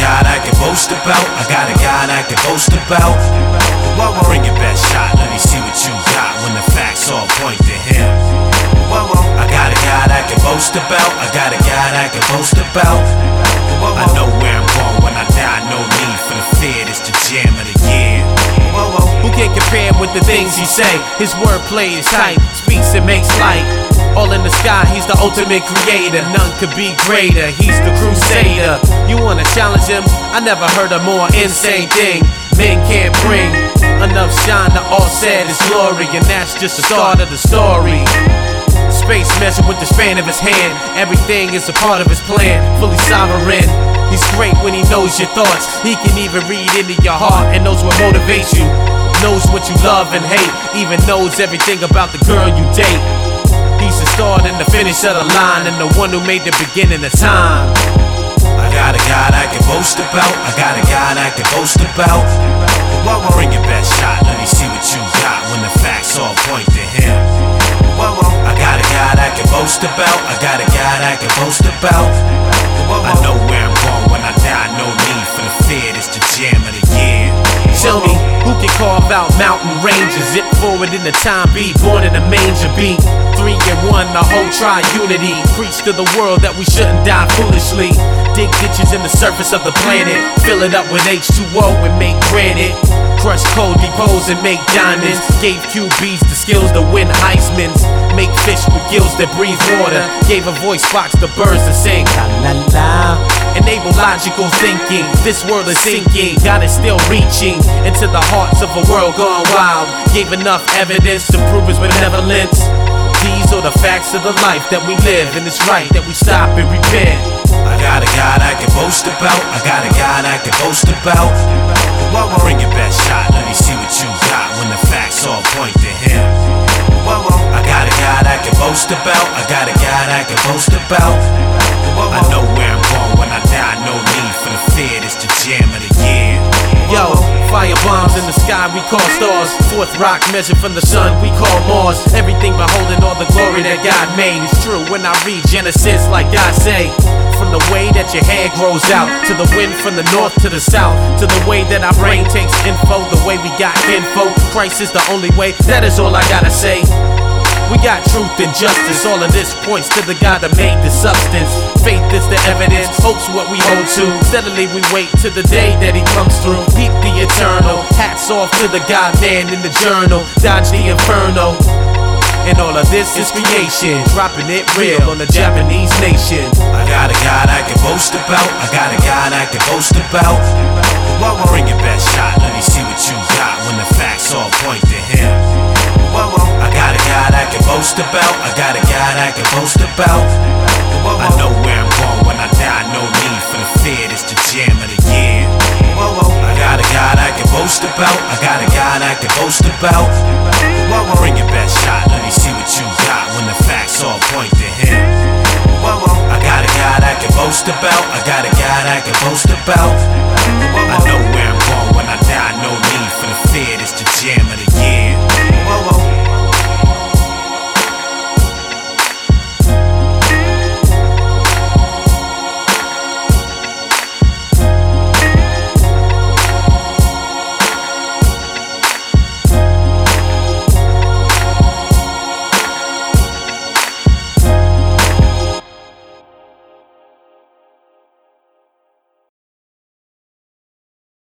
God I can boast about. I got a God I can boast about. Bring your best shot, let me see what you got when the facts all point to him. I got a God I can boast about. I got a God I can boast about. I know where I'm going when I die, no need for the fear. It's the jam of the year. Who can compare with the things he say? His wordplay is tight, speaks and makes light. All in the sky, he's the ultimate creator. None could be greater, he's the crusader. You wanna challenge him? I never heard a more insane thing. Men can't bring enough shine to all said his glory, and that's just the start of the story. Space measured with the span of his hand. Everything is a part of his plan, fully sovereign. He's great when he knows your thoughts. He can even read into your heart and knows what motivates you. Knows what you love and hate. Even knows everything about the girl you date. He's the start and the finish of the line, and the one who made the beginning of time. I got a God I can boast about. I got a God I can boast about. Bring your best shot, let me see what you got when the facts all point to him. I got a God I can boast about. I got a God I can boast about. I know where I'm going when I die, no need for the fear. It's the jam of the year. Tell me, who can carve out mountain ranges? Zip forward in the time beat, born in a manger beat. 3 in 1, the whole tri-unity. Preach to the world that we shouldn't die foolishly. Dig ditches in the surface of the planet. Fill it up with H2O and make granite. Crush cold, depose and make diamonds. Gave QBs the skills to win Heismans. Make fish with gills that breathe water. Gave a voice box to birds to sing la la la. Enable logical thinking. This world is sinking, God is still reaching into the hearts of a world gone wild. Gave enough evidence to prove his benevolence. These are the facts of the life that we live, and it's right that we stop and repent. I got a God I can boast about. I got a God I can boast about. Bring your best shot, let me see what you got when the facts all point to him. I got a God I can boast about. I got a God I can boast about. I know where I'm going when I die, no need for the fear. It's the jam of the year. Yo, fire bombs in the sky we call stars. Fourth rock measured from the sun we call Mars. Everything beholding all the glory that God made. It's true when I read Genesis like God say. From the way that your hair grows out, to the wind from the north to the south, to the way that our brain takes info, the way we got info. Christ is the only way, that is all I gotta say. We got truth and justice, all of this points to the God that made the substance. Faith is the evidence, hope's what we hold to. Steadily we wait to the day that he comes through. Keep the eternal, hats off to the God man in the journal. Dodge the inferno, and all of this is creation. Dropping it real on the Japanese nation. I got a God I can boast about. I got a God I can boast about. Bring your best shot, let me see what you got when the facts all point to him. I got a God I can boast about. I got a God I can boast about. I know where I'm going when I die, no need for the fear. It's the jam of the year. I got a God I can boast about. I got a God I can boast about. Bring your best shot, let me see what you got when the facts all point to him. I got a God I can boast about. I got a God I can boast about. I know where I'm going when I die, no need for the fear. It's the jam of